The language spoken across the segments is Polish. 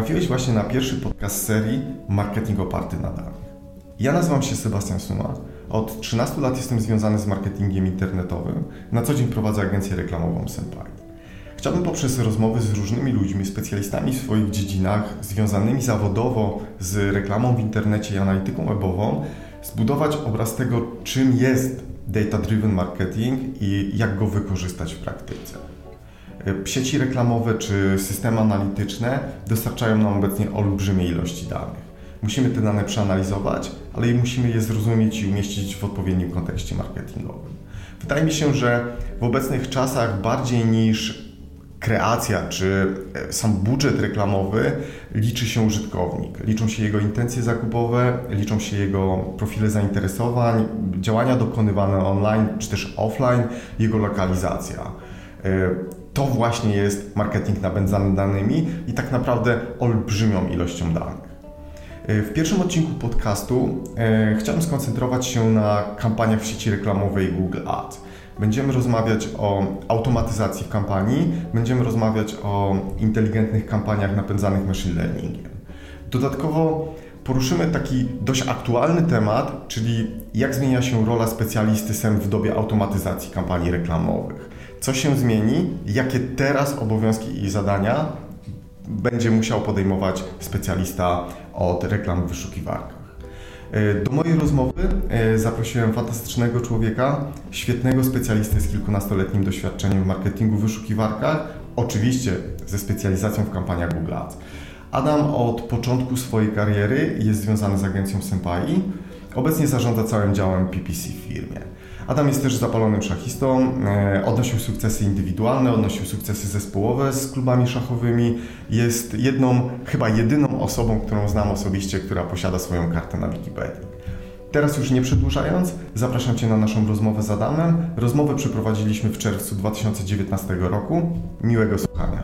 Trafiłeś właśnie na pierwszy podcast serii Marketing oparty na danych. Ja nazywam się Sebastian Suma. Od 13 lat jestem związany z marketingiem internetowym. Na co dzień prowadzę agencję reklamową Senpai. Chciałbym poprzez rozmowy z różnymi ludźmi, specjalistami w swoich dziedzinach, związanymi zawodowo z reklamą w internecie i analityką webową, zbudować obraz tego, czym jest data-driven marketing i jak go wykorzystać w praktyce. Sieci reklamowe czy systemy analityczne dostarczają nam obecnie olbrzymie ilości danych. Musimy te dane przeanalizować, ale i musimy je zrozumieć i umieścić w odpowiednim kontekście marketingowym. Wydaje mi się, że w obecnych czasach bardziej niż kreacja czy sam budżet reklamowy liczy się użytkownik. Liczą się jego intencje zakupowe, liczą się jego profile zainteresowań, działania dokonywane online czy też offline, jego lokalizacja. To właśnie jest marketing napędzany danymi i tak naprawdę olbrzymią ilością danych. W pierwszym odcinku podcastu chciałem skoncentrować się na kampaniach w sieci reklamowej Google Ads. Będziemy rozmawiać o automatyzacji w kampanii, będziemy rozmawiać o inteligentnych kampaniach napędzanych machine learningiem. Dodatkowo poruszymy taki dość aktualny temat, czyli jak zmienia się rola specjalisty SEM w dobie automatyzacji kampanii reklamowych. Co się zmieni, jakie teraz obowiązki i zadania będzie musiał podejmować specjalista od reklam w wyszukiwarkach. Do mojej rozmowy zaprosiłem fantastycznego człowieka, świetnego specjalistę z kilkunastoletnim doświadczeniem w marketingu w wyszukiwarkach, oczywiście ze specjalizacją w kampaniach Google Ads. Adam od początku swojej kariery jest związany z agencją Senpai, obecnie zarządza całym działem PPC w firmie. Adam jest też zapalonym szachistą, odnosił sukcesy indywidualne, odnosił sukcesy zespołowe z klubami szachowymi. Jest chyba jedyną osobą, którą znam osobiście, która posiada swoją kartę na Wikipedii. Teraz już nie przedłużając, zapraszam Cię na naszą rozmowę z Adamem. Rozmowę przeprowadziliśmy w czerwcu 2019 roku. Miłego słuchania.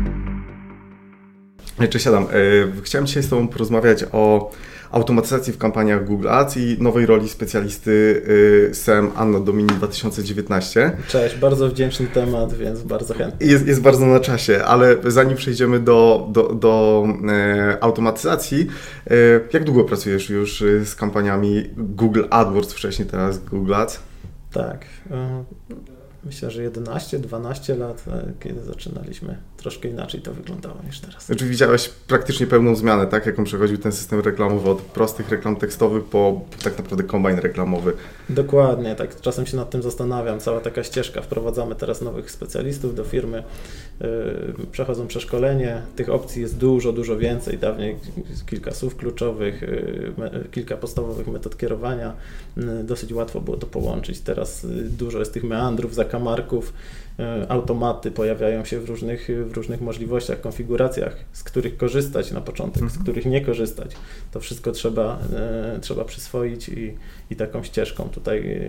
Cześć Adam, chciałem dzisiaj z Tobą porozmawiać o automatyzacji w kampaniach Google Ads i nowej roli specjalisty SEM Anno Domini 2019. Cześć, bardzo wdzięczny temat, więc bardzo chętnie. Jest bardzo na czasie, ale zanim przejdziemy do automatyzacji, jak długo pracujesz już z kampaniami Google AdWords, wcześniej teraz Google Ads? Tak, myślę, że 11-12 lat, kiedy zaczynaliśmy. Troszkę inaczej to wyglądało niż teraz. Znaczy widziałeś praktycznie pełną zmianę, tak? Jaką przechodził ten system reklamowy od prostych reklam tekstowych po tak naprawdę kombajn reklamowy. Dokładnie, tak. Czasem się nad tym zastanawiam. Cała taka ścieżka. Wprowadzamy teraz nowych specjalistów do firmy, przechodzą przeszkolenie. Tych opcji jest dużo więcej. Dawniej kilka słów kluczowych, kilka podstawowych metod kierowania. Dosyć łatwo było to połączyć. Teraz dużo jest tych meandrów, zakamarków. Automaty pojawiają się w różnych możliwościach, konfiguracjach, z których korzystać na początek, z których nie korzystać. To wszystko trzeba przyswoić i taką ścieżką tutaj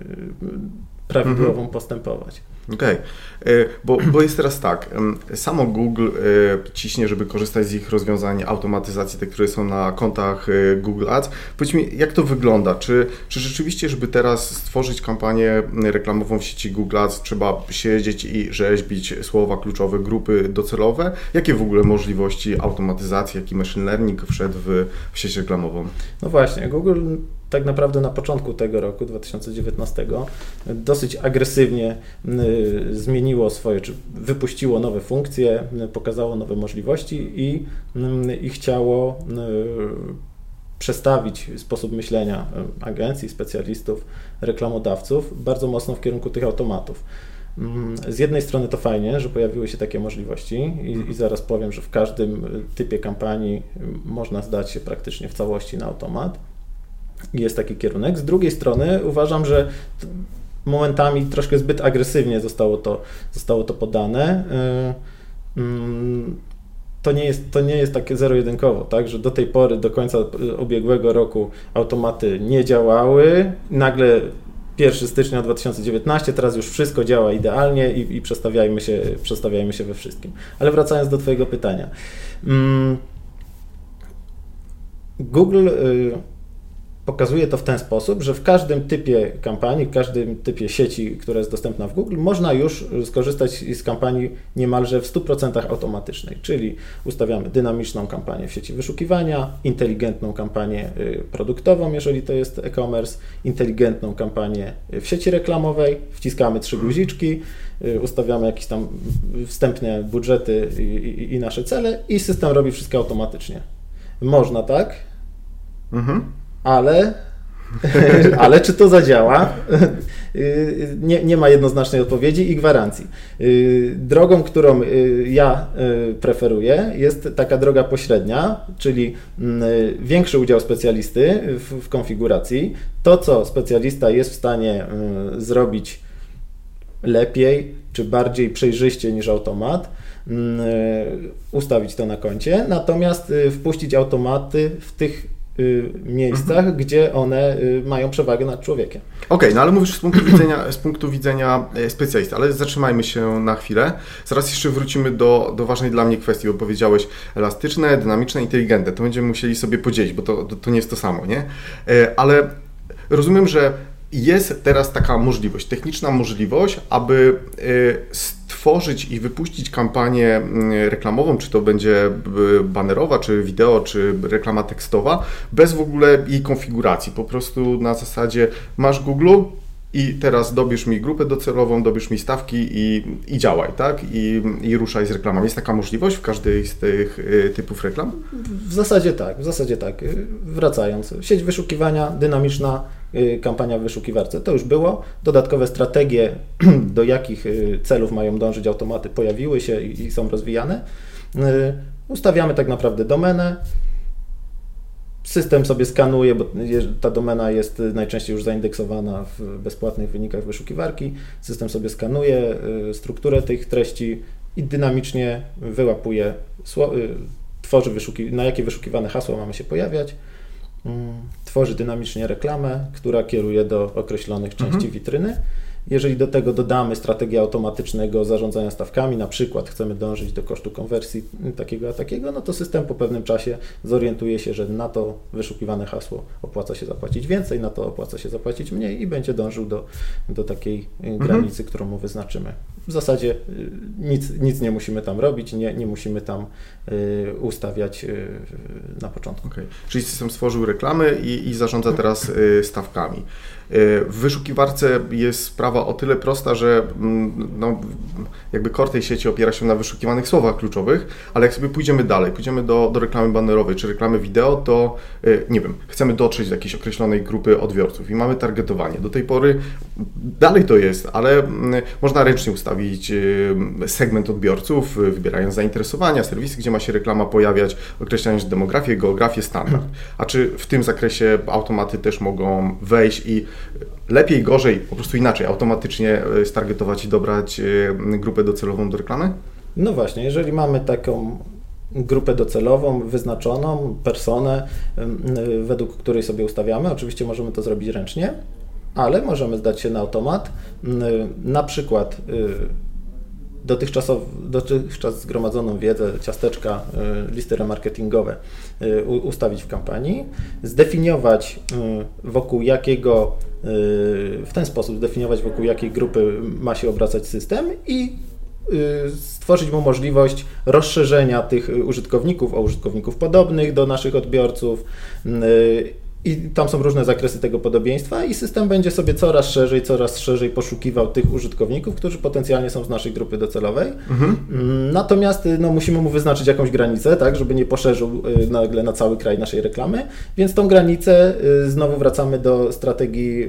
prawidłową postępować. Okej, bo jest teraz tak, samo Google ciśnie, żeby korzystać z ich rozwiązań automatyzacji, te, które są na kontach Google Ads. Powiedz mi, jak to wygląda? Czy rzeczywiście, żeby teraz stworzyć kampanię reklamową w sieci Google Ads, trzeba siedzieć i rzeźbić słowa kluczowe, grupy docelowe? Jakie w ogóle możliwości automatyzacji, jaki machine learning wszedł w sieć reklamową? No właśnie, Google tak naprawdę na początku tego roku, 2019, dosyć agresywnie zmieniło czy wypuściło nowe funkcje, pokazało nowe możliwości i chciało przestawić sposób myślenia agencji, specjalistów, reklamodawców bardzo mocno w kierunku tych automatów. Z jednej strony to fajnie, że pojawiły się takie możliwości i zaraz powiem, że w każdym typie kampanii można zdać się praktycznie w całości na automat. Jest taki kierunek. Z drugiej strony uważam, że momentami troszkę zbyt agresywnie zostało to podane. To nie jest takie zero-jedynkowo, tak, że do tej pory, do końca ubiegłego roku automaty nie działały. Nagle 1 stycznia 2019, teraz już wszystko działa idealnie i przestawiajmy się we wszystkim. Ale wracając do Twojego pytania. Google pokazuje to w ten sposób, że w każdym typie kampanii, w każdym typie sieci, która jest dostępna w Google, można już skorzystać z kampanii niemalże w 100% automatycznej, czyli ustawiamy dynamiczną kampanię w sieci wyszukiwania, inteligentną kampanię produktową, jeżeli to jest e-commerce, inteligentną kampanię w sieci reklamowej, wciskamy 3 guziczki, ustawiamy jakieś tam wstępne budżety i nasze cele i system robi wszystko automatycznie. Można tak, ale czy to zadziała? Nie ma jednoznacznej odpowiedzi i gwarancji. Drogą, którą ja preferuję, jest taka droga pośrednia, czyli większy udział specjalisty w konfiguracji. To, co specjalista jest w stanie zrobić lepiej czy bardziej przejrzyście niż automat, ustawić to na koncie, natomiast wpuścić automaty w tych miejscach, gdzie one mają przewagę nad człowiekiem. Okej, no ale mówisz z punktu widzenia specjalisty, ale zatrzymajmy się na chwilę. Zaraz jeszcze wrócimy do ważnej dla mnie kwestii, bo powiedziałeś elastyczne, dynamiczne, inteligentne. To będziemy musieli sobie podzielić, bo to nie jest to samo, nie? Ale rozumiem, że jest teraz taka możliwość, techniczna możliwość, aby stworzyć i wypuścić kampanię reklamową, czy to będzie banerowa, czy wideo, czy reklama tekstowa, bez w ogóle jej konfiguracji. Po prostu na zasadzie masz Google i teraz dobierz mi grupę docelową, dobierz mi stawki i działaj, tak? I ruszaj z reklamami. Jest taka możliwość w każdej z tych typów reklam? W zasadzie tak. Wracając, sieć wyszukiwania, dynamiczna kampania w wyszukiwarce, to już było. Dodatkowe strategie, do jakich celów mają dążyć automaty, pojawiły się i są rozwijane. Ustawiamy tak naprawdę domenę. System sobie skanuje, bo ta domena jest najczęściej już zaindeksowana w bezpłatnych wynikach wyszukiwarki. System sobie skanuje strukturę tych treści i dynamicznie wyłapuje, tworzy na jakie wyszukiwane hasła mamy się pojawiać. Tworzy dynamicznie reklamę, która kieruje do określonych części witryny. Jeżeli do tego dodamy strategię automatycznego zarządzania stawkami, na przykład chcemy dążyć do kosztu konwersji takiego a takiego, no to system po pewnym czasie zorientuje się, że na to wyszukiwane hasło opłaca się zapłacić więcej, na to opłaca się zapłacić mniej i będzie dążył do takiej granicy, którą mu wyznaczymy. W zasadzie nic nie musimy tam robić, nie musimy tam ustawiać na początku. Okay. Czyli system stworzył reklamy i zarządza teraz stawkami. W wyszukiwarce jest sprawa o tyle prosta, że jakby core tej sieci opiera się na wyszukiwanych słowach kluczowych, ale jak sobie pójdziemy dalej, pójdziemy do reklamy banerowej czy reklamy wideo, to nie wiem, chcemy dotrzeć do jakiejś określonej grupy odbiorców i mamy targetowanie. Do tej pory dalej to jest, ale można ręcznie ustawić segment odbiorców, wybierając zainteresowania, serwisy, gdzie ma się reklama pojawiać, określając demografię, geografię, standard. A czy w tym zakresie automaty też mogą wejść i lepiej, gorzej, po prostu inaczej, automatycznie stargetować i dobrać grupę docelową do reklamy? No właśnie, jeżeli mamy taką grupę docelową, wyznaczoną, personę, według której sobie ustawiamy, oczywiście możemy to zrobić ręcznie, ale możemy zdać się na automat, na przykład dotychczas zgromadzoną wiedzę, ciasteczka, listy remarketingowe ustawić w kampanii, zdefiniować w ten sposób zdefiniować, wokół jakiej grupy ma się obracać system i stworzyć mu możliwość rozszerzenia tych użytkowników o użytkowników podobnych do naszych odbiorców. I tam są różne zakresy tego podobieństwa i system będzie sobie coraz szerzej poszukiwał tych użytkowników, którzy potencjalnie są z naszej grupy docelowej. Natomiast musimy mu wyznaczyć jakąś granicę, tak, żeby nie poszerzył nagle na cały kraj naszej reklamy, więc tą granicę znowu wracamy do strategii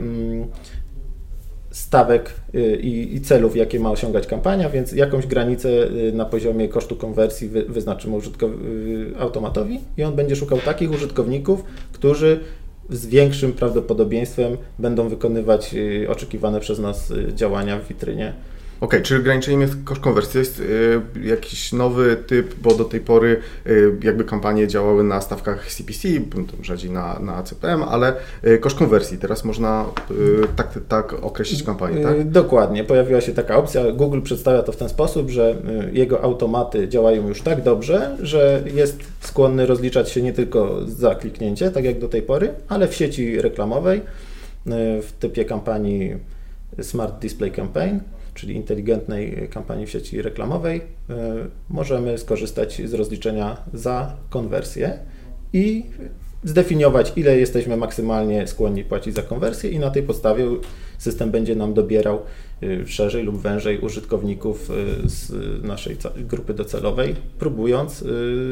stawek i celów, jakie ma osiągać kampania, więc jakąś granicę na poziomie kosztu konwersji wyznaczymy automatowi i on będzie szukał takich użytkowników, którzy z większym prawdopodobieństwem będą wykonywać oczekiwane przez nas działania w witrynie Okej, czyli ograniczenie koszt konwersji to jest jakiś nowy typ, bo do tej pory jakby kampanie działały na stawkach CPC, rzadziej na CPM, ale koszt konwersji. Teraz można tak określić kampanię, tak? Dokładnie. Pojawiła się taka opcja. Google przedstawia to w ten sposób, że jego automaty działają już tak dobrze, że jest skłonny rozliczać się nie tylko za kliknięcie, tak jak do tej pory, ale w sieci reklamowej, w typie kampanii Smart Display Campaign, czyli inteligentnej kampanii w sieci reklamowej, możemy skorzystać z rozliczenia za konwersję i zdefiniować, ile jesteśmy maksymalnie skłonni płacić za konwersję i na tej podstawie system będzie nam dobierał szerzej lub wężej użytkowników z naszej grupy docelowej, próbując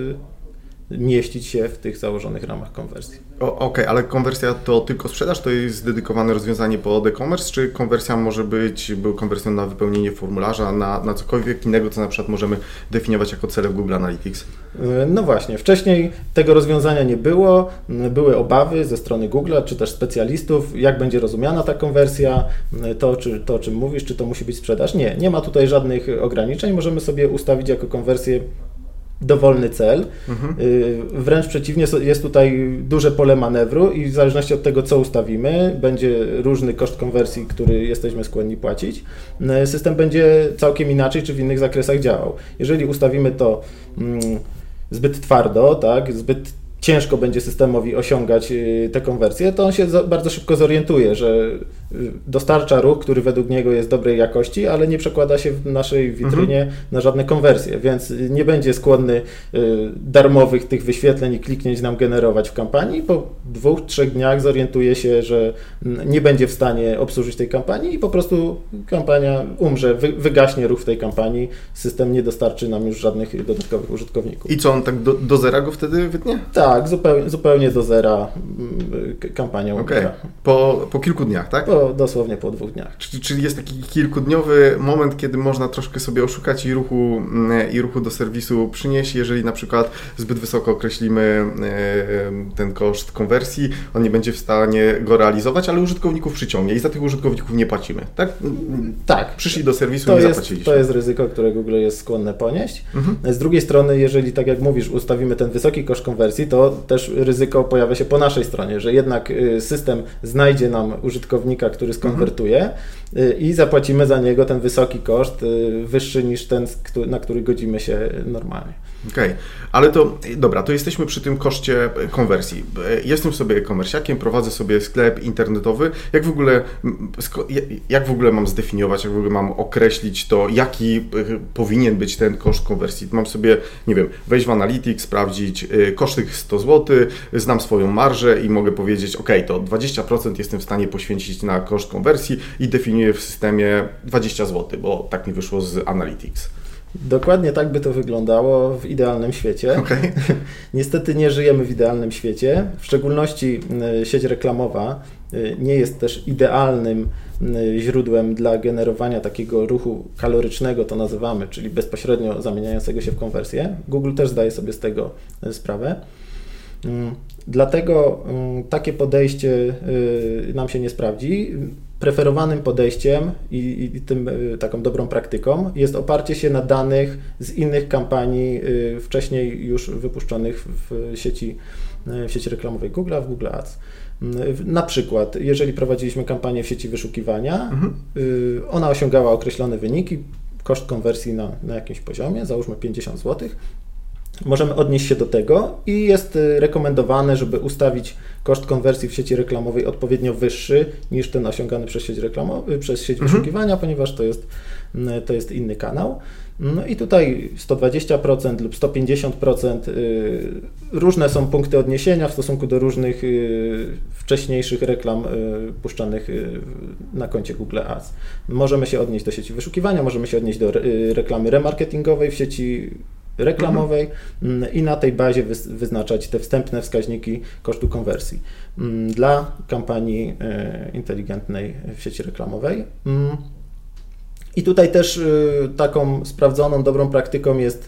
mieścić się w tych założonych ramach konwersji. Okej, ale konwersja to tylko sprzedaż? To jest dedykowane rozwiązanie pod e-commerce, czy konwersja może być konwersją na wypełnienie formularza, na cokolwiek innego, co na przykład możemy definiować jako cele w Google Analytics? No właśnie, wcześniej tego rozwiązania nie było, były obawy ze strony Google'a, czy też specjalistów, jak będzie rozumiana ta konwersja, to o czym mówisz, czy to musi być sprzedaż? Nie ma tutaj żadnych ograniczeń, możemy sobie ustawić jako konwersję dowolny cel. Wręcz przeciwnie, jest tutaj duże pole manewru i w zależności od tego, co ustawimy, będzie różny koszt konwersji, który jesteśmy skłonni płacić. System będzie całkiem inaczej, czy w innych zakresach działał. Jeżeli ustawimy to zbyt twardo, tak, zbyt ciężko będzie systemowi osiągać te konwersje, to on się bardzo szybko zorientuje, że dostarcza ruch, który według niego jest dobrej jakości, ale nie przekłada się w naszej witrynie na żadne konwersje, więc nie będzie skłonny darmowych tych wyświetleń i kliknięć nam generować w kampanii. Po 2-3 dniach zorientuje się, że nie będzie w stanie obsłużyć tej kampanii i po prostu kampania umrze, wygaśnie ruch w tej kampanii, system nie dostarczy nam już żadnych dodatkowych użytkowników. I co, on tak do zera go wtedy wytnie? Tak, zupełnie do zera kampanią. Okej. Po kilku dniach, tak? Dosłownie po 2 dniach. Czyli jest taki kilkudniowy moment, kiedy można troszkę sobie oszukać i ruchu do serwisu przynieść, jeżeli na przykład zbyt wysoko określimy ten koszt konwersji, on nie będzie w stanie go realizować, ale użytkowników przyciągnie i za tych użytkowników nie płacimy, tak? Tak. Przyszli do serwisu i nie zapłaciliśmy. To jest ryzyko, które Google jest skłonne ponieść. Z drugiej strony, jeżeli tak jak mówisz, ustawimy ten wysoki koszt konwersji, to też ryzyko pojawia się po naszej stronie, że jednak system znajdzie nam użytkownika, który skonwertuje i zapłacimy za niego ten wysoki koszt, wyższy niż ten, na który godzimy się normalnie. Okej, ale to dobra, to jesteśmy przy tym koszcie konwersji. Jestem sobie e-commerciakiem, prowadzę sobie sklep internetowy. Jak w ogóle mam zdefiniować, jak w ogóle mam określić to, jaki powinien być ten koszt konwersji? Mam sobie, nie wiem, wejść w Analytics, sprawdzić koszt tych 100 zł, znam swoją marżę i mogę powiedzieć, to 20% jestem w stanie poświęcić na koszt konwersji i definiuję w systemie 20 zł, bo tak mi wyszło z Analytics. Dokładnie tak by to wyglądało w idealnym świecie. Okay. Niestety nie żyjemy w idealnym świecie. W szczególności sieć reklamowa nie jest też idealnym źródłem dla generowania takiego ruchu kalorycznego, to nazywamy, czyli bezpośrednio zamieniającego się w konwersję. Google też zdaje sobie z tego sprawę. Dlatego takie podejście nam się nie sprawdzi. Preferowanym podejściem i tym taką dobrą praktyką jest oparcie się na danych z innych kampanii wcześniej już wypuszczonych w sieci reklamowej Google'a, w Google Ads. Na przykład, jeżeli prowadziliśmy kampanię w sieci wyszukiwania, ona osiągała określone wyniki, koszt konwersji na jakimś poziomie, załóżmy 50 zł, możemy odnieść się do tego i jest rekomendowane, żeby ustawić koszt konwersji w sieci reklamowej odpowiednio wyższy niż ten osiągany przez sieć wyszukiwania, ponieważ to jest inny kanał. No i tutaj 120% lub 150%, różne są punkty odniesienia w stosunku do różnych wcześniejszych reklam puszczanych na koncie Google Ads. Możemy się odnieść do sieci wyszukiwania, możemy się odnieść do reklamy remarketingowej w sieci reklamowej i na tej bazie wyznaczać te wstępne wskaźniki kosztu konwersji dla kampanii inteligentnej w sieci reklamowej. I tutaj też taką sprawdzoną, dobrą praktyką jest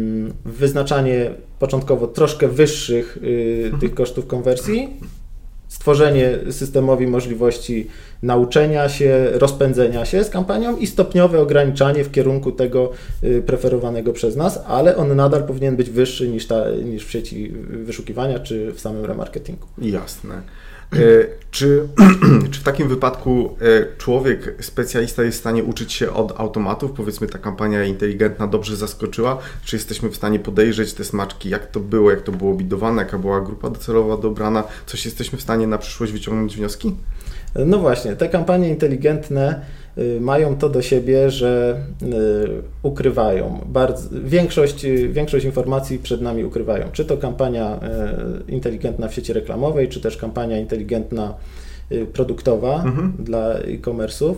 wyznaczanie początkowo troszkę wyższych tych kosztów konwersji, stworzenie systemowi możliwości nauczenia się, rozpędzenia się z kampanią i stopniowe ograniczanie w kierunku tego preferowanego przez nas, ale on nadal powinien być wyższy niż w sieci wyszukiwania czy w samym remarketingu. Jasne. Czy w takim wypadku człowiek, specjalista jest w stanie uczyć się od automatów? Powiedzmy, ta kampania inteligentna dobrze zaskoczyła. Czy jesteśmy w stanie podejrzeć te smaczki, jak to było bidowane, jaka była grupa docelowa dobrana? Coś jesteśmy w stanie na przyszłość wyciągnąć wnioski? No właśnie, te kampanie inteligentne mają to do siebie, że ukrywają większość informacji przed nami ukrywają. Czy to kampania inteligentna w sieci reklamowej, czy też kampania inteligentna produktowa dla e-commerce'ów.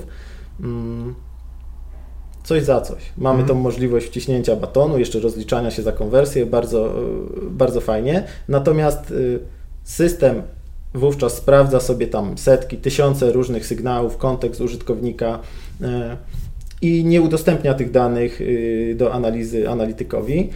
Coś za coś. Mamy tą możliwość wciśnięcia batonu, jeszcze rozliczania się za konwersję, bardzo, bardzo fajnie. Natomiast system wówczas sprawdza sobie tam setki, tysiące różnych sygnałów, kontekst użytkownika i nie udostępnia tych danych do analizy analitykowi.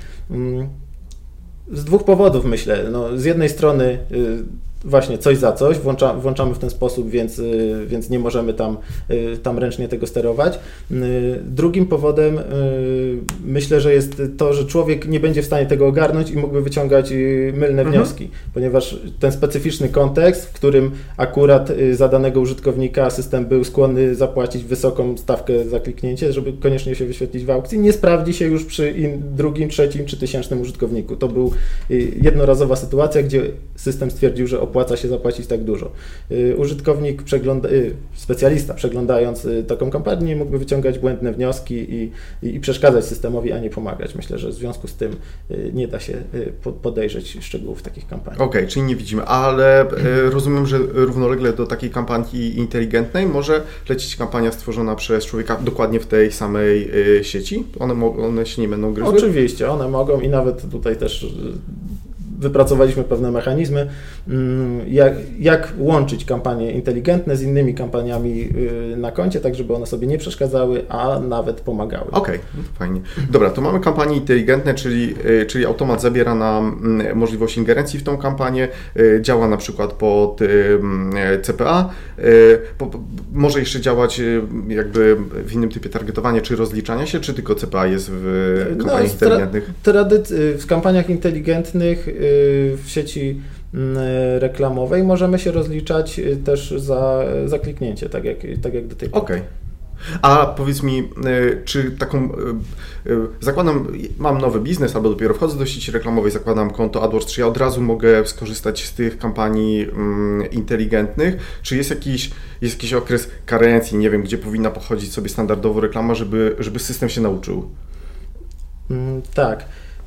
Z dwóch powodów, myślę. No, z jednej strony właśnie coś za coś, włączamy w ten sposób, więc nie możemy tam ręcznie tego sterować. Drugim powodem myślę, że jest to, że człowiek nie będzie w stanie tego ogarnąć i mógłby wyciągać mylne wnioski, ponieważ ten specyficzny kontekst, w którym akurat za danego użytkownika system był skłonny zapłacić wysoką stawkę za kliknięcie, żeby koniecznie się wyświetlić w aukcji, nie sprawdzi się już przy drugim, trzecim czy tysięcznym użytkowniku. To był jednorazowa sytuacja, gdzie system stwierdził, że opłaca się zapłacić tak dużo. Użytkownik, specjalista przeglądając taką kampanię mógłby wyciągać błędne wnioski i przeszkadzać systemowi, a nie pomagać. Myślę, że w związku z tym nie da się podejrzeć szczegółów takich kampanii. Okej, czyli nie widzimy, ale rozumiem, że równolegle do takiej kampanii inteligentnej może lecieć kampania stworzona przez człowieka dokładnie w tej samej sieci? One się nie będą gryzły? Oczywiście, one mogą i nawet tutaj też wypracowaliśmy pewne mechanizmy, jak łączyć kampanie inteligentne z innymi kampaniami na koncie, tak żeby one sobie nie przeszkadzały, a nawet pomagały. Okej, no to fajnie. Dobra, to mamy kampanie inteligentne, czyli automat zabiera nam możliwość ingerencji w tą kampanię, działa na przykład pod CPA, może jeszcze działać jakby w innym typie targetowania czy rozliczania się, czy tylko CPA jest w kampaniach inteligentnych? W kampaniach inteligentnych w sieci reklamowej możemy się rozliczać też za kliknięcie, tak jak do tej pory. Okej. A powiedz mi, czy taką, zakładam, mam nowy biznes albo dopiero wchodzę do sieci reklamowej, zakładam konto AdWords, czy ja od razu mogę skorzystać z tych kampanii inteligentnych? Czy jest jakiś okres karencji, nie wiem, gdzie powinna pochodzić sobie standardowo reklama, żeby system się nauczył? Tak.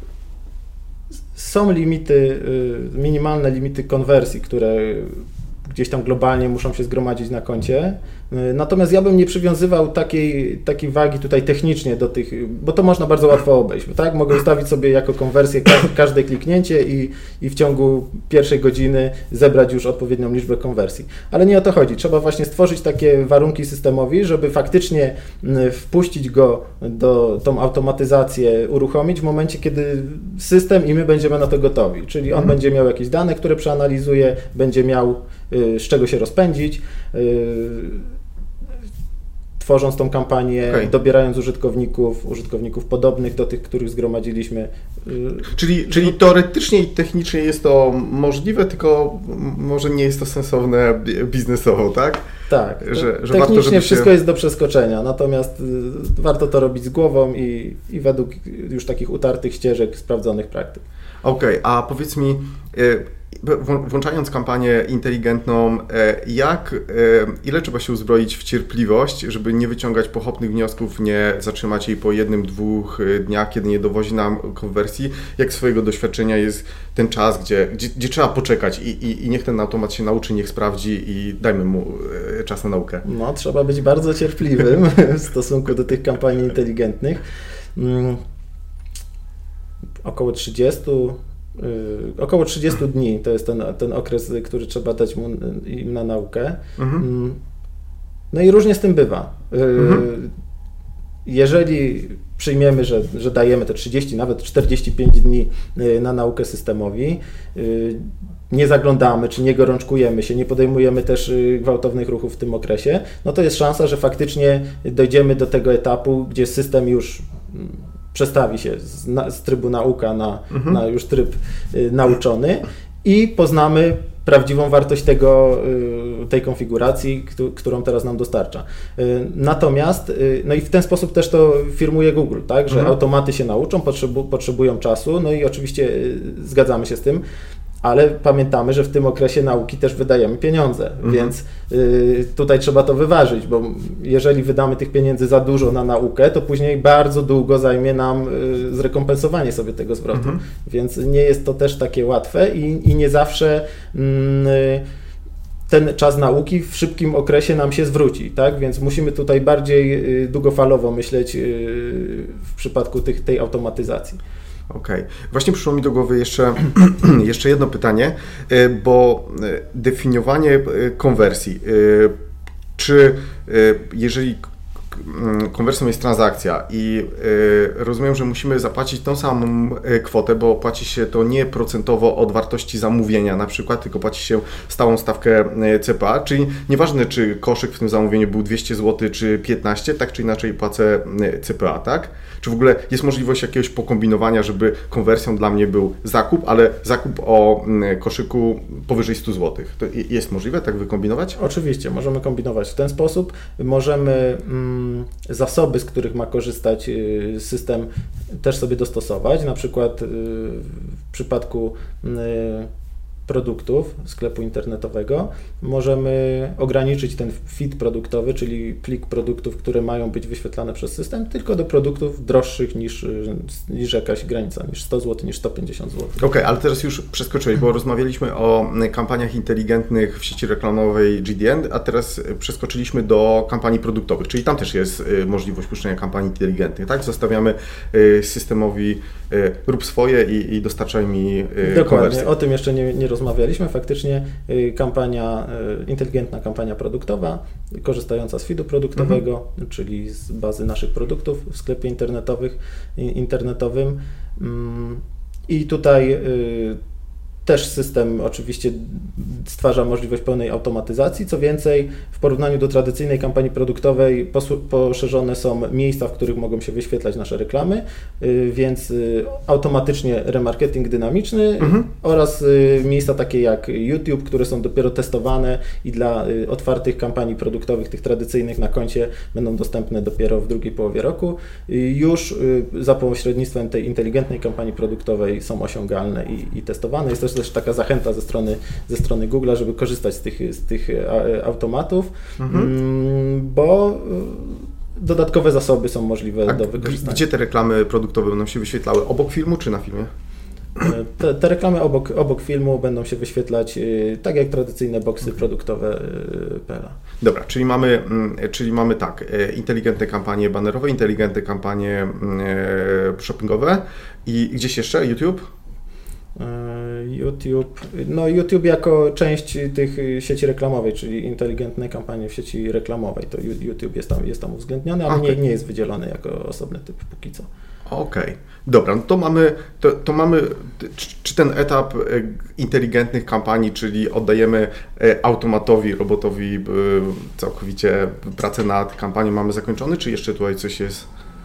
Są limity, minimalne limity konwersji, które gdzieś tam globalnie muszą się zgromadzić na koncie. Natomiast ja bym nie przywiązywał takiej wagi tutaj technicznie do tych, bo to można bardzo łatwo obejść, tak? Mogę ustawić sobie jako konwersję każde kliknięcie i w ciągu pierwszej godziny zebrać już odpowiednią liczbę konwersji. Ale nie o to chodzi. Trzeba właśnie stworzyć takie warunki systemowi, żeby faktycznie wpuścić go tą automatyzację, uruchomić w momencie, kiedy system i my będziemy na to gotowi. Czyli on będzie miał jakieś dane, które przeanalizuje, będzie miał z czego się rozpędzić, tworząc tą kampanię, dobierając użytkowników podobnych do tych, których zgromadziliśmy. Czyli teoretycznie i technicznie jest to możliwe, tylko może nie jest to sensowne biznesowo, tak? Tak, że technicznie wszystko jest do przeskoczenia, natomiast warto to robić z głową i według już takich utartych ścieżek, sprawdzonych praktyk. Okej, a powiedz mi, włączając kampanię inteligentną, ile trzeba się uzbroić w cierpliwość, żeby nie wyciągać pochopnych wniosków, nie zatrzymać jej po 1-2 dniach, kiedy nie dowozi nam konwersji? Jak z swojego doświadczenia jest ten czas, gdzie trzeba poczekać i niech ten automat się nauczy, niech sprawdzi i dajmy mu czas na naukę? No, trzeba być bardzo cierpliwym w stosunku do tych kampanii inteligentnych. Około 30 dni to jest ten okres, który trzeba dać im na naukę. No i różnie z tym bywa. Jeżeli przyjmiemy, że dajemy te 30, nawet 45 dni na naukę systemowi, nie zaglądamy, czy nie gorączkujemy się, nie podejmujemy też gwałtownych ruchów w tym okresie, no to jest szansa, że faktycznie dojdziemy do tego etapu, gdzie system już przestawi się z trybu nauka na już tryb nauczony i poznamy prawdziwą wartość tej konfiguracji, którą teraz nam dostarcza. Natomiast, no i w ten sposób też to firmuje Google, tak, że automaty się nauczą, potrzebują czasu, no i oczywiście zgadzamy się z tym, ale pamiętamy, że w tym okresie nauki też wydajemy pieniądze, więc tutaj trzeba to wyważyć, bo jeżeli wydamy tych pieniędzy za dużo na naukę, to później bardzo długo zajmie nam zrekompensowanie sobie tego zwrotu, więc nie jest to też takie łatwe i nie zawsze ten czas nauki w szybkim okresie nam się zwróci, tak? Więc musimy tutaj bardziej długofalowo myśleć w przypadku tej automatyzacji. Okej. Właśnie przyszło mi do głowy jeszcze jedno pytanie, bo definiowanie konwersji. Czy jeżeli konwersją jest transakcja i rozumiem, że musimy zapłacić tą samą kwotę, bo płaci się to nie procentowo od wartości zamówienia na przykład, tylko płaci się stałą stawkę CPA, czyli nieważne, czy koszyk w tym zamówieniu był 200 zł czy 15, tak czy inaczej płacę CPA, tak? Czy w ogóle jest możliwość jakiegoś pokombinowania, żeby konwersją dla mnie był zakup, ale zakup o koszyku powyżej 100 zł? To jest możliwe tak wykombinować? Oczywiście, możemy kombinować w ten sposób. Możemy zasoby, z których ma korzystać system, też sobie dostosować. Na przykład w przypadku produktów sklepu internetowego możemy ograniczyć ten feed produktowy, czyli plik produktów, które mają być wyświetlane przez system, tylko do produktów droższych niż jakaś granica, niż 100 zł, niż 150 zł. Okej, ale teraz już przeskoczyłeś, bo rozmawialiśmy o kampaniach inteligentnych w sieci reklamowej GDN, a teraz przeskoczyliśmy do kampanii produktowych, czyli tam też jest możliwość puszczenia kampanii inteligentnych, tak? Zostawiamy systemowi rób swoje i dostarczaj mi Dokładnie, konwersję. o tym jeszcze nie rozmawialiśmy. Faktycznie inteligentna kampania produktowa, korzystająca z feedu produktowego, czyli z bazy naszych produktów w sklepie internetowym. I tutaj też system oczywiście stwarza możliwość pełnej automatyzacji. Co więcej, w porównaniu do tradycyjnej kampanii produktowej poszerzone są miejsca, w których mogą się wyświetlać nasze reklamy, więc automatycznie remarketing dynamiczny oraz miejsca takie jak YouTube, które są dopiero testowane i dla otwartych kampanii produktowych, tych tradycyjnych na koncie będą dostępne dopiero w drugiej połowie roku. Już za pośrednictwem tej inteligentnej kampanii produktowej są osiągalne i testowane. Jest też taka zachęta ze strony Google'a, żeby korzystać z tych automatów, bo dodatkowe zasoby są możliwe do wykorzystania. Gdzie te reklamy produktowe będą się wyświetlały? Obok filmu czy na filmie? Te reklamy obok filmu będą się wyświetlać tak jak tradycyjne boksy produktowe PLA. Dobra, czyli mamy tak, inteligentne kampanie banerowe, inteligentne kampanie shoppingowe i gdzieś jeszcze? YouTube? YouTube jako część tych sieci reklamowej, czyli inteligentne kampanie w sieci reklamowej, to YouTube jest tam uwzględniony, ale nie jest wydzielony jako osobny typ póki co. Okej, dobra, no to mamy, czy ten etap inteligentnych kampanii, czyli oddajemy automatowi, robotowi całkowicie pracę nad kampanią mamy zakończony, czy jeszcze tutaj coś jest?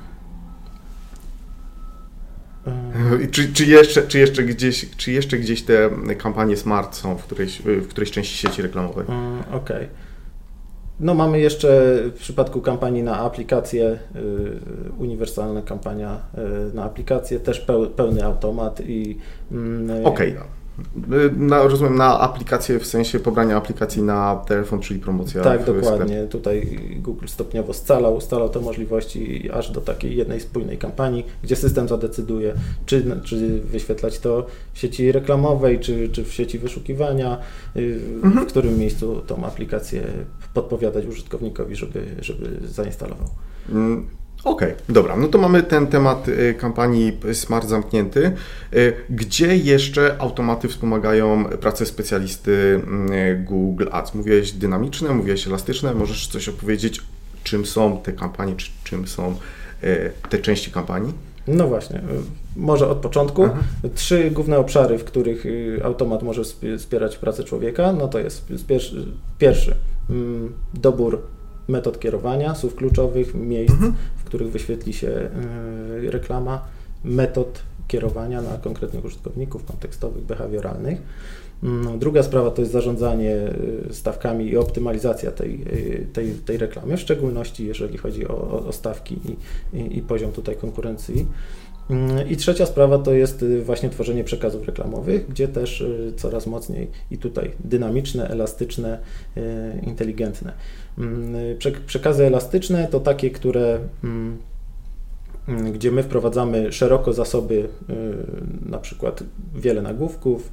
Czy jeszcze gdzieś te kampanie smart są w którejś części sieci reklamowej? Okej. No mamy jeszcze w przypadku kampanii na aplikację, uniwersalna kampania na aplikację, też pełny automat i... Okej. Rozumiem, na aplikację w sensie pobrania aplikacji na telefon, czyli promocja. Tak, dokładnie. Tutaj Google stopniowo ustalał te możliwości aż do takiej jednej spójnej kampanii, gdzie system zadecyduje, czy wyświetlać to w sieci reklamowej, czy w sieci wyszukiwania, w którym miejscu tą aplikację podpowiadać użytkownikowi, żeby zainstalował. Okej, dobra, no to mamy ten temat kampanii Smart zamknięty. Gdzie jeszcze automaty wspomagają pracę specjalisty Google Ads? Mówiłeś dynamiczne, mówiłeś elastyczne, możesz coś opowiedzieć, czym są te kampanie, czy czym są te części kampanii? No właśnie, może od początku. Aha. 3 główne obszary, w których automat może wspierać pracę człowieka, no to jest pierwszy dobór metod kierowania, słów kluczowych, miejsc, w których wyświetli się reklama, metod kierowania na konkretnych użytkowników kontekstowych, behawioralnych. Druga sprawa to jest zarządzanie stawkami i optymalizacja tej reklamy, w szczególności jeżeli chodzi o stawki i poziom tutaj konkurencji. I trzecia sprawa to jest właśnie tworzenie przekazów reklamowych, gdzie też coraz mocniej i tutaj dynamiczne, elastyczne, inteligentne. Przekazy elastyczne to takie, gdzie my wprowadzamy szeroko zasoby, na przykład wiele nagłówków,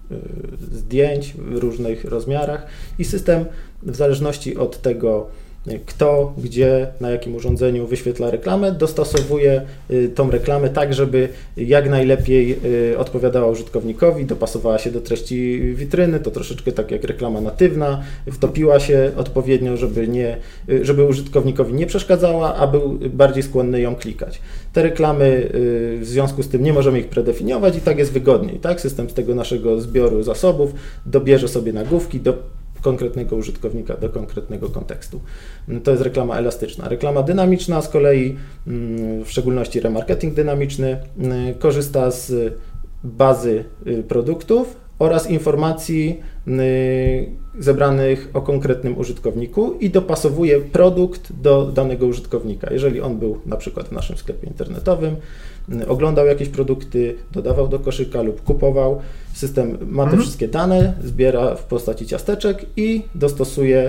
zdjęć w różnych rozmiarach i system w zależności od tego, kto, gdzie, na jakim urządzeniu wyświetla reklamę, dostosowuje tą reklamę tak, żeby jak najlepiej odpowiadała użytkownikowi, dopasowała się do treści witryny, to troszeczkę tak jak reklama natywna, wtopiła się odpowiednio, żeby użytkownikowi nie przeszkadzała, a był bardziej skłonny ją klikać. Te reklamy w związku z tym nie możemy ich predefiniować i tak jest wygodniej, tak? System z tego naszego zbioru zasobów dobierze sobie nagłówki do konkretnego użytkownika, do konkretnego kontekstu. To jest reklama elastyczna. Reklama dynamiczna z kolei, w szczególności remarketing dynamiczny, korzysta z bazy produktów oraz informacji zebranych o konkretnym użytkowniku i dopasowuje produkt do danego użytkownika. Jeżeli on był na przykład w naszym sklepie internetowym, oglądał jakieś produkty, dodawał do koszyka lub kupował, system ma te wszystkie dane, zbiera w postaci ciasteczek i dostosuje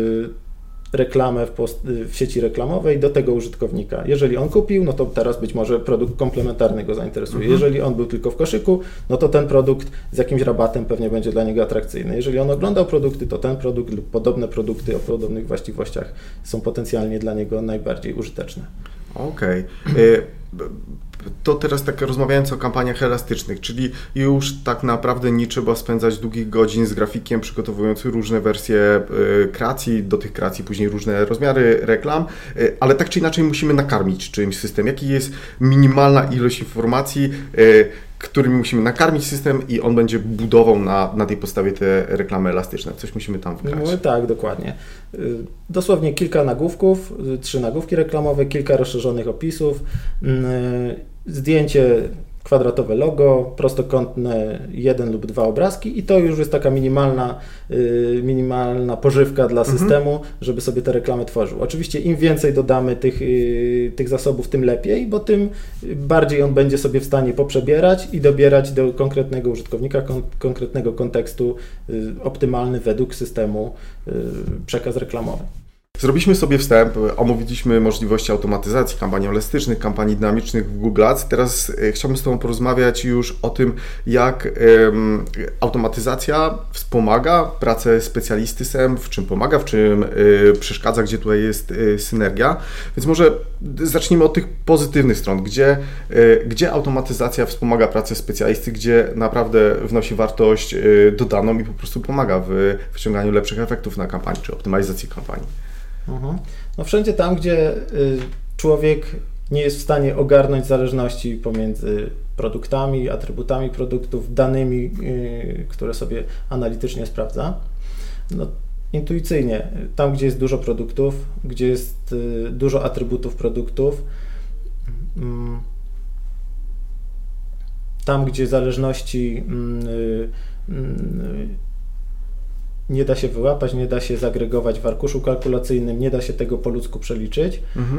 reklamę w sieci reklamowej do tego użytkownika. Jeżeli on kupił, no to teraz być może produkt komplementarny go zainteresuje. Jeżeli on był tylko w koszyku, no to ten produkt z jakimś rabatem pewnie będzie dla niego atrakcyjny. Jeżeli on oglądał produkty, to ten produkt lub podobne produkty o podobnych właściwościach są potencjalnie dla niego najbardziej użyteczne. Okej. To teraz tak rozmawiając o kampaniach elastycznych, czyli już tak naprawdę nie trzeba spędzać długich godzin z grafikiem, przygotowując różne wersje kreacji, do tych kreacji później różne rozmiary reklam, ale tak czy inaczej musimy nakarmić czymś system. Jaki jest minimalna ilość informacji, którymi musimy nakarmić system i on będzie budował na tej podstawie te reklamy elastyczne. Coś musimy tam wgrać. No, tak, dokładnie. Dosłownie kilka nagłówków, 3 nagłówki reklamowe, kilka rozszerzonych opisów, zdjęcie, kwadratowe logo, prostokątne 1 lub 2 obrazki i to już jest taka minimalna pożywka dla systemu, żeby sobie te reklamy tworzył. Oczywiście im więcej dodamy tych zasobów, tym lepiej, bo tym bardziej on będzie sobie w stanie poprzebierać i dobierać do konkretnego użytkownika, konkretnego kontekstu optymalny według systemu przekaz reklamowy. Zrobiliśmy sobie wstęp, omówiliśmy możliwości automatyzacji kampanii elastycznych, kampanii dynamicznych w Google Ads. Teraz chciałbym z Tobą porozmawiać już o tym, jak automatyzacja wspomaga pracę specjalisty SEM, w czym pomaga, w czym przeszkadza, gdzie tutaj jest synergia. Więc może zacznijmy od tych pozytywnych stron, gdzie automatyzacja wspomaga pracę specjalisty, gdzie naprawdę wnosi wartość dodaną i po prostu pomaga w wyciąganiu lepszych efektów na kampanii, czy optymalizacji kampanii. No wszędzie tam, gdzie człowiek nie jest w stanie ogarnąć zależności pomiędzy produktami, atrybutami produktów, danymi, które sobie analitycznie sprawdza, no, intuicyjnie, tam gdzie jest dużo produktów, gdzie jest dużo atrybutów produktów, tam gdzie zależności nie da się wyłapać, nie da się zagregować w arkuszu kalkulacyjnym, nie da się tego po ludzku przeliczyć.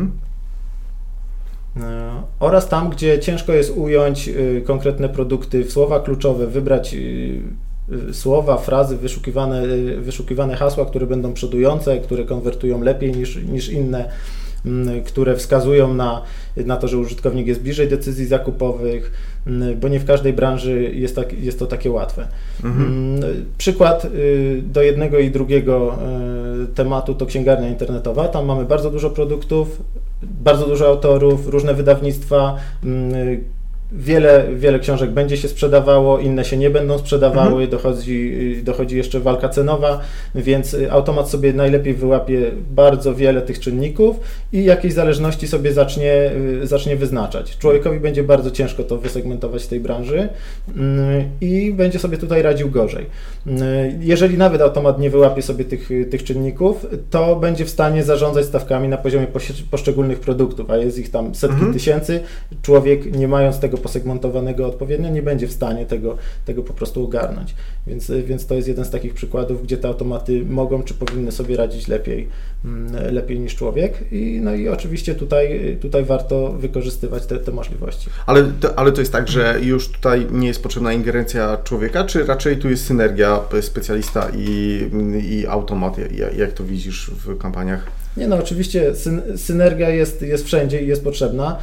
Oraz tam, gdzie ciężko jest ująć konkretne produkty w słowa kluczowe, wybrać słowa, frazy, wyszukiwane hasła, które będą przodujące, które konwertują lepiej niż inne, które wskazują na to, że użytkownik jest bliżej decyzji zakupowych, bo nie w każdej branży jest to takie łatwe. Przykład do jednego i drugiego tematu to księgarnia internetowa. Tam mamy bardzo dużo produktów, bardzo dużo autorów, różne wydawnictwa, Wiele książek będzie się sprzedawało, inne się nie będą sprzedawały, dochodzi jeszcze walka cenowa, więc automat sobie najlepiej wyłapie bardzo wiele tych czynników i jakieś zależności sobie zacznie wyznaczać. Człowiekowi będzie bardzo ciężko to wysegmentować w tej branży i będzie sobie tutaj radził gorzej. Jeżeli nawet automat nie wyłapie sobie tych czynników, to będzie w stanie zarządzać stawkami na poziomie poszczególnych produktów, a jest ich tam setki tysięcy. Człowiek, nie mając tego posegmentowanego odpowiednio, nie będzie w stanie tego po prostu ogarnąć. Więc to jest jeden z takich przykładów, gdzie te automaty mogą czy powinny sobie radzić lepiej niż człowiek. I oczywiście tutaj warto wykorzystywać te możliwości. Ale to jest tak, że już tutaj nie jest potrzebna ingerencja człowieka, czy raczej tu jest synergia specjalista i automat? Jak to widzisz w kampaniach? Nie, no oczywiście synergia jest wszędzie i jest potrzebna,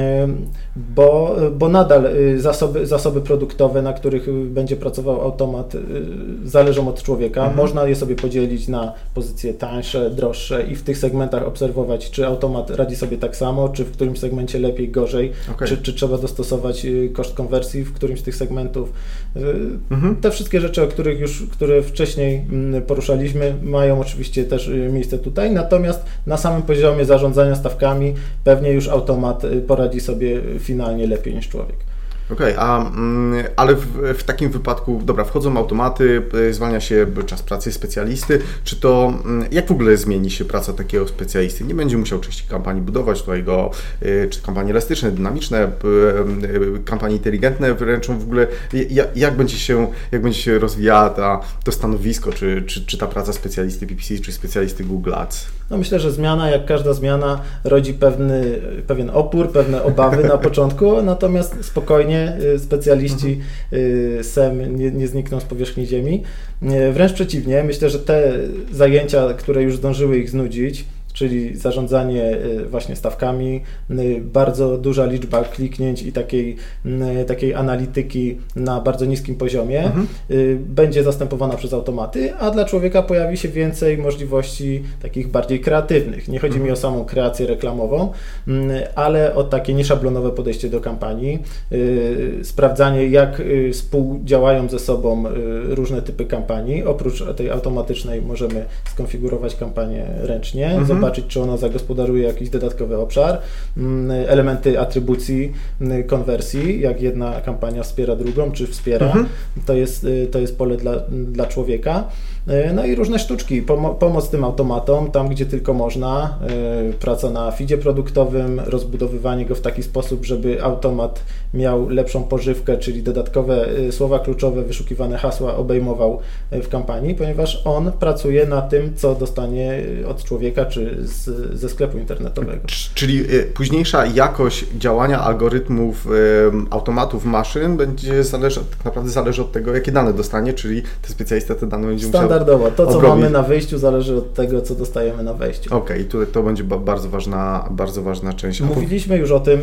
bo nadal zasoby produktowe, na których będzie pracował automat, zależą od człowieka. Można je sobie podzielić na pozycje tańsze, droższe i w tych segmentach obserwować, czy automat radzi sobie tak samo, czy w którymś segmencie lepiej, gorzej, czy trzeba dostosować koszt konwersji w którymś z tych segmentów. Te wszystkie rzeczy, które wcześniej poruszaliśmy, mają oczywiście też miejsce tutaj, natomiast na samym poziomie zarządzania stawkami pewnie już automat poradzi sobie finalnie lepiej niż człowiek. Ale w takim wypadku, wchodzą automaty, zwalnia się czas pracy specjalisty, jak w ogóle zmieni się praca takiego specjalisty? Nie będzie musiał części kampanii budować tutaj czy kampanie elastyczne, dynamiczne, kampanie inteligentne, wręcz w ogóle, jak będzie się rozwijała to stanowisko, czy ta praca specjalisty PPC, czy specjalisty Google Ads? No myślę, że zmiana, jak każda zmiana, rodzi pewien opór, pewne obawy na początku, natomiast spokojnie specjaliści SEM nie znikną z powierzchni ziemi. Wręcz przeciwnie, myślę, że te zajęcia, które już zdążyły ich znudzić, czyli zarządzanie właśnie stawkami, bardzo duża liczba kliknięć i takiej analityki na bardzo niskim poziomie będzie zastępowana przez automaty, a dla człowieka pojawi się więcej możliwości takich bardziej kreatywnych. Nie chodzi mi o samą kreację reklamową, ale o takie nieszablonowe podejście do kampanii, sprawdzanie, jak współdziałają ze sobą różne typy kampanii. Oprócz tej automatycznej możemy skonfigurować kampanię ręcznie, zobaczyć, czy ona zagospodaruje jakiś dodatkowy obszar, elementy atrybucji, konwersji, jak jedna kampania wspiera drugą, czy wspiera, to jest pole dla człowieka. No i różne sztuczki, pomoc tym automatom, tam gdzie tylko można, praca na feedzie produktowym, rozbudowywanie go w taki sposób, żeby automat miał lepszą pożywkę, czyli dodatkowe słowa kluczowe, wyszukiwane hasła obejmował w kampanii, ponieważ on pracuje na tym, co dostanie od człowieka, czy ze sklepu internetowego. Czyli późniejsza jakość działania algorytmów, automatów, maszyn będzie tak naprawdę zależy od tego, jakie dane dostanie, czyli ten specjalista te dane będzie musiał standardowo. To, co mamy na wyjściu, zależy od tego, co dostajemy na wejściu. Okej, tutaj to będzie bardzo ważna część. Mówiliśmy już o tym.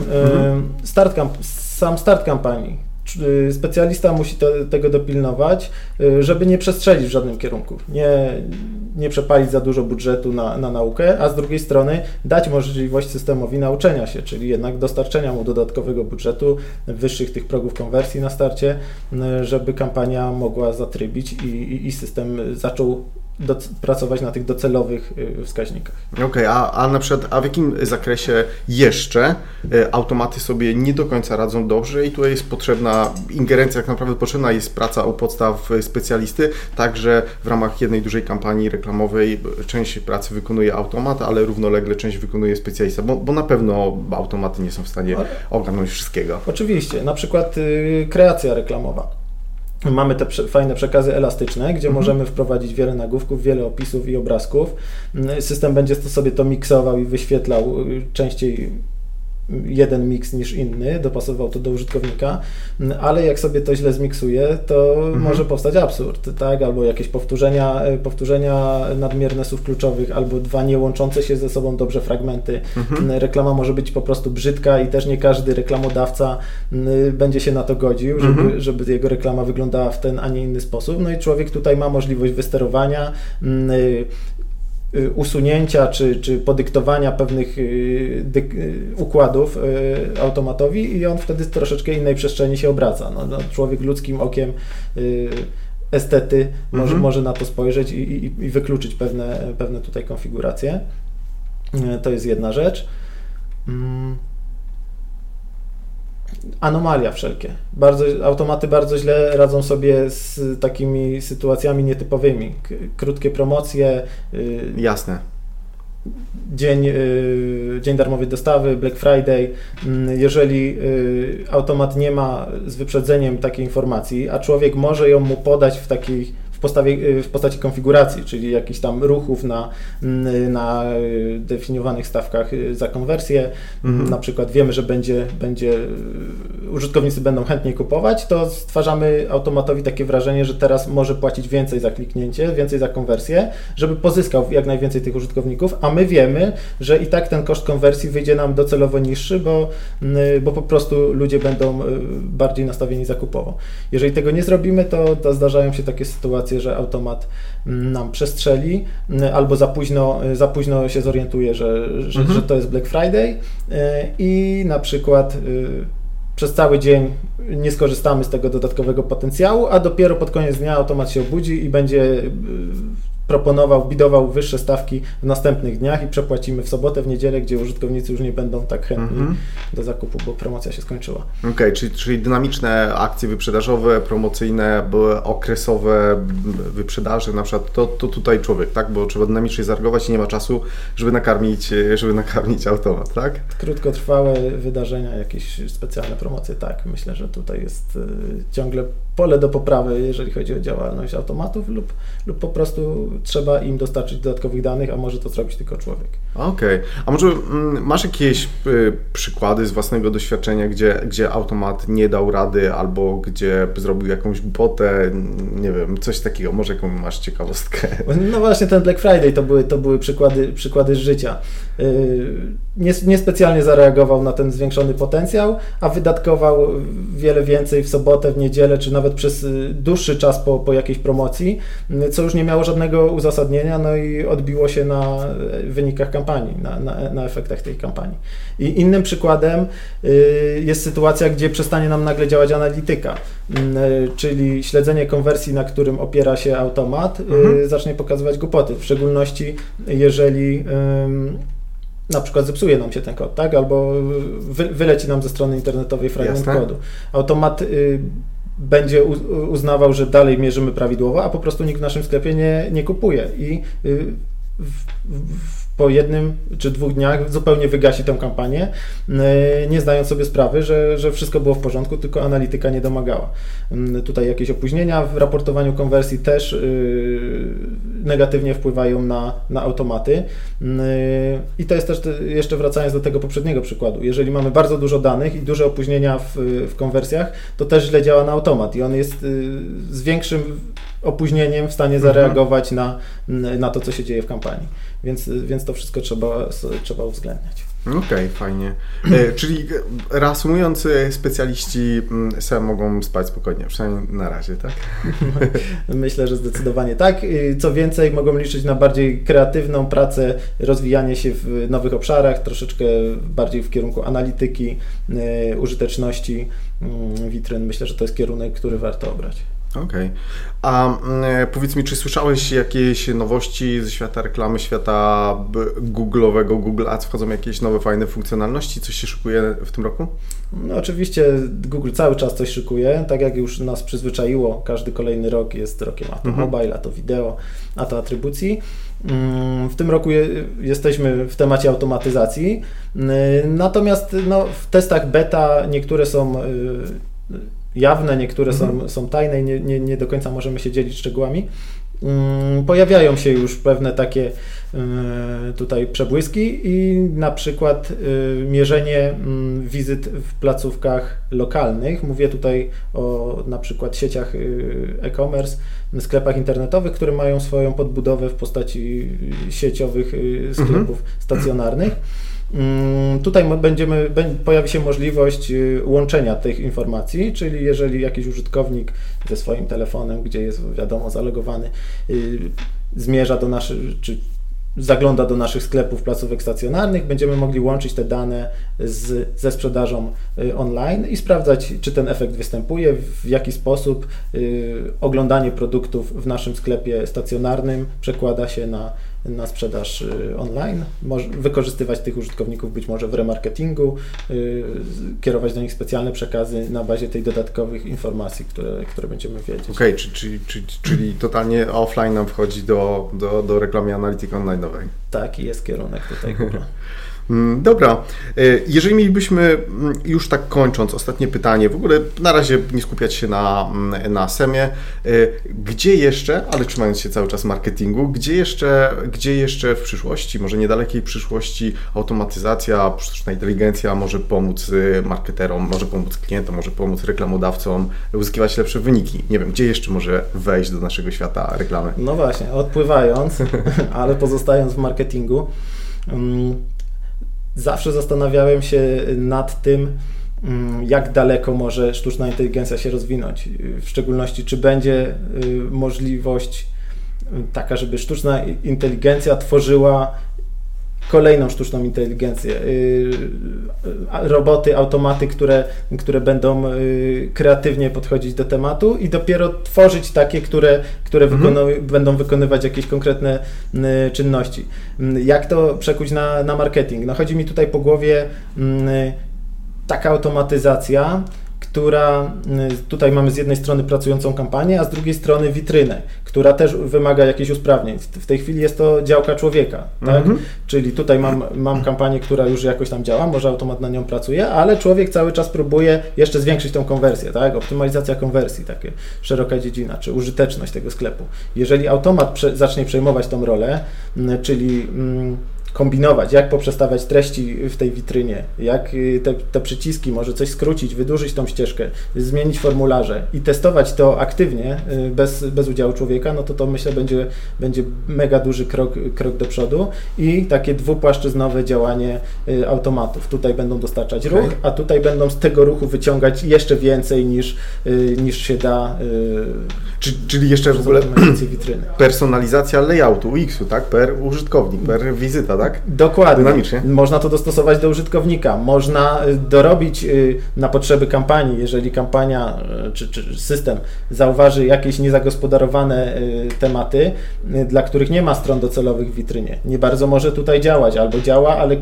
Sam start kampanii. Specjalista musi tego dopilnować, żeby nie przestrzelić w żadnym kierunku, nie przepalić za dużo budżetu na naukę, a z drugiej strony dać możliwość systemowi nauczenia się, czyli jednak dostarczenia mu dodatkowego budżetu, wyższych tych progów konwersji na starcie, żeby kampania mogła zatrybić i system zaczął pracować na tych docelowych wskaźnikach. A na przykład, w jakim zakresie jeszcze automaty sobie nie do końca radzą dobrze i tutaj jest potrzebna ingerencja, tak naprawdę potrzebna jest praca u podstaw specjalisty, także w ramach jednej dużej kampanii reklamowej część pracy wykonuje automat, ale równolegle część wykonuje specjalista, bo na pewno automaty nie są w stanie ogarnąć wszystkiego. Oczywiście, na przykład kreacja reklamowa. Mamy te fajne przekazy elastyczne, gdzie możemy wprowadzić wiele nagłówków, wiele opisów i obrazków. System będzie sobie to miksował i wyświetlał częściej jeden miks niż inny, dopasował to do użytkownika, ale jak sobie to źle zmiksuje, to może powstać absurd, tak? Albo jakieś powtórzenia nadmierne słów kluczowych, albo dwa niełączące się ze sobą dobrze fragmenty. Reklama może być po prostu brzydka i też nie każdy reklamodawca będzie się na to godził, żeby jego reklama wyglądała w ten, a nie inny sposób. No i człowiek tutaj ma możliwość wysterowania, usunięcia czy podyktowania pewnych układów automatowi i on wtedy w troszeczkę innej przestrzeni się obraca. No, człowiek ludzkim okiem estety może na to spojrzeć i wykluczyć pewne tutaj konfiguracje. To jest jedna rzecz. Anomalia wszelkie. Automaty bardzo źle radzą sobie z takimi sytuacjami nietypowymi. Krótkie promocje. Jasne. Dzień darmowej dostawy, Black Friday. Jeżeli automat nie ma z wyprzedzeniem takiej informacji, a człowiek może ją mu podać w postaci konfiguracji, czyli jakichś tam ruchów na definiowanych stawkach za konwersję. Na przykład wiemy, że użytkownicy będą chętniej kupować, to stwarzamy automatowi takie wrażenie, że teraz może płacić więcej za kliknięcie, więcej za konwersję, żeby pozyskał jak najwięcej tych użytkowników, a my wiemy, że i tak ten koszt konwersji wyjdzie nam docelowo niższy, bo po prostu ludzie będą bardziej nastawieni zakupowo. Jeżeli tego nie zrobimy, to zdarzają się takie sytuacje, że automat nam przestrzeli albo za późno się zorientuje, że to jest Black Friday i na przykład przez cały dzień nie skorzystamy z tego dodatkowego potencjału, a dopiero pod koniec dnia automat się obudzi i będzie bidował wyższe stawki w następnych dniach i przepłacimy w sobotę, w niedzielę, gdzie użytkownicy już nie będą tak chętni do zakupu, bo promocja się skończyła. Okej, czyli dynamiczne akcje wyprzedażowe, promocyjne, okresowe wyprzedaże, na przykład to tutaj człowiek, tak? Bo trzeba dynamicznie zareagować i nie ma czasu, żeby nakarmić automat, tak? Krótkotrwałe wydarzenia, jakieś specjalne promocje, tak. Myślę, że tutaj jest ciągle pole do poprawy, jeżeli chodzi o działalność automatów lub po prostu trzeba im dostarczyć dodatkowych danych, a może to zrobić tylko człowiek. Okej. A może masz jakieś przykłady z własnego doświadczenia, gdzie automat nie dał rady albo gdzie zrobił jakąś głupotę, nie wiem, coś takiego, może jaką masz ciekawostkę? No właśnie ten Black Friday to były przykłady z życia. Niespecjalnie zareagował na ten zwiększony potencjał, a wydatkował wiele więcej w sobotę, w niedzielę, czy nawet przez dłuższy czas po jakiejś promocji, co już nie miało żadnego uzasadnienia, no i odbiło się na wynikach kampanii, na efektach tej kampanii. I innym przykładem jest sytuacja, gdzie przestanie nam nagle działać analityka, czyli śledzenie konwersji, na którym opiera się automat, zacznie pokazywać głupoty, w szczególności jeżeli na przykład zepsuje nam się ten kod, tak? Albo wyleci nam ze strony internetowej fragment kodu. Automat będzie uznawał, że dalej mierzymy prawidłowo, a po prostu nikt w naszym sklepie nie kupuje i po 1 czy 2 dniach zupełnie wygasi tę kampanię, nie zdając sobie sprawy, że wszystko było w porządku, tylko analityka nie domagała. Tutaj jakieś opóźnienia w raportowaniu konwersji też negatywnie wpływają na automaty. I to jest też, jeszcze wracając do tego poprzedniego przykładu, jeżeli mamy bardzo dużo danych i duże opóźnienia w konwersjach, to też źle działa na automat i on jest z większym opóźnieniem w stanie zareagować na to, co się dzieje w kampanii. Więc to wszystko trzeba uwzględniać. Okej, fajnie. Czyli reasumując, specjaliści sobie mogą spać spokojnie, przynajmniej na razie, tak? Myślę, że zdecydowanie tak. Co więcej, mogą liczyć na bardziej kreatywną pracę, rozwijanie się w nowych obszarach, troszeczkę bardziej w kierunku analityki, użyteczności witryn. Myślę, że to jest kierunek, który warto obrać. Okej. A powiedz mi, czy słyszałeś jakieś nowości ze świata reklamy, świata Google'owego, Google Ads? Wchodzą jakieś nowe, fajne funkcjonalności? Coś się szykuje w tym roku? No oczywiście Google cały czas coś szykuje, tak jak już nas przyzwyczaiło, każdy kolejny rok jest rokiem a to mobile, a to wideo, a to atrybucji. W tym roku jesteśmy w temacie automatyzacji, natomiast w testach beta niektóre są jawne, niektóre są tajne i nie do końca możemy się dzielić szczegółami. Pojawiają się już pewne takie tutaj przebłyski i na przykład mierzenie wizyt w placówkach lokalnych. Mówię tutaj o na przykład sieciach e-commerce, sklepach internetowych, które mają swoją podbudowę w postaci sieciowych sklepów stacjonarnych. Tutaj pojawi się możliwość łączenia tych informacji, czyli jeżeli jakiś użytkownik ze swoim telefonem, gdzie jest wiadomo zalogowany, zmierza do naszych, czy zagląda do naszych sklepów, placówek stacjonarnych, będziemy mogli łączyć te dane ze sprzedażą online i sprawdzać, czy ten efekt występuje, w jaki sposób oglądanie produktów w naszym sklepie stacjonarnym przekłada się na sprzedaż online. Wykorzystywać tych użytkowników być może w remarketingu, kierować do nich specjalne przekazy na bazie tych dodatkowych informacji, które będziemy wiedzieć. Okej, czyli totalnie offline nam wchodzi do reklamy analityki online'owej. Tak, jest kierunek tutaj Google. Dobra, jeżeli mielibyśmy, już tak kończąc, ostatnie pytanie, w ogóle na razie nie skupiać się na SEM-ie, gdzie jeszcze, ale trzymając się cały czas w marketingu, gdzie jeszcze w przyszłości, może niedalekiej przyszłości automatyzacja, sztuczna inteligencja może pomóc marketerom, może pomóc klientom, może pomóc reklamodawcom uzyskiwać lepsze wyniki? Nie wiem, gdzie jeszcze może wejść do naszego świata reklamy? No właśnie, odpływając, ale pozostając w marketingu, zawsze zastanawiałem się nad tym, jak daleko może sztuczna inteligencja się rozwinąć. W szczególności, czy będzie możliwość taka, żeby sztuczna inteligencja tworzyła kolejną sztuczną inteligencję. Roboty, automaty, które będą kreatywnie podchodzić do tematu i dopiero tworzyć takie, które będą wykonywać jakieś konkretne czynności. Jak to przekuć na marketing? No, chodzi mi tutaj po głowie taka automatyzacja, która, tutaj mamy z jednej strony pracującą kampanię, a z drugiej strony witrynę, która też wymaga jakichś usprawnień. W tej chwili jest to działka człowieka, tak? Czyli tutaj mam kampanię, która już jakoś tam działa, może automat na nią pracuje, ale człowiek cały czas próbuje jeszcze zwiększyć tą konwersję, tak? Optymalizacja konwersji, taka szeroka dziedzina, czy użyteczność tego sklepu. Jeżeli automat zacznie przejmować tą rolę, czyli kombinować, jak poprzestawiać treści w tej witrynie, jak te przyciski, może coś skrócić, wydłużyć tą ścieżkę, zmienić formularze i testować to aktywnie, bez udziału człowieka, no to myślę będzie mega duży krok do przodu i takie dwupłaszczyznowe działanie automatów. Tutaj będą dostarczać ruch, a tutaj będą z tego ruchu wyciągać jeszcze więcej niż się da. Czyli jeszcze w ogóle witryny. Personalizacja layoutu UX-u, tak? Per użytkownik, per wizyta, tak? Dokładnie. Dynamicznie. Można to dostosować do użytkownika. Można dorobić na potrzeby kampanii, jeżeli kampania czy system zauważy jakieś niezagospodarowane tematy, dla których nie ma stron docelowych w witrynie. Nie bardzo może tutaj działać, albo działa, ale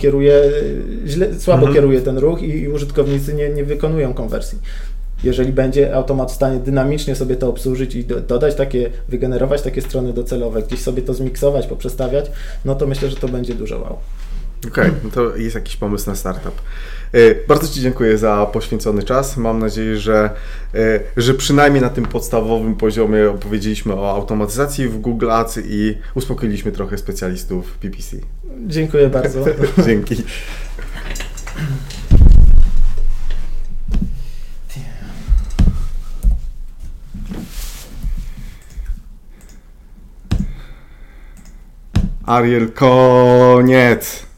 słabo kieruje ten ruch i użytkownicy nie wykonują konwersji. Jeżeli będzie automat w stanie dynamicznie sobie to obsłużyć i dodać wygenerować takie strony docelowe, gdzieś sobie to zmiksować, poprzestawiać, no to myślę, że to będzie dużo wow. Okej, no to jest jakiś pomysł na startup. Bardzo Ci dziękuję za poświęcony czas. Mam nadzieję, że przynajmniej na tym podstawowym poziomie opowiedzieliśmy o automatyzacji w Google Ads i uspokoiliśmy trochę specjalistów PPC. Dziękuję bardzo. Dzięki. Ariel, koniec!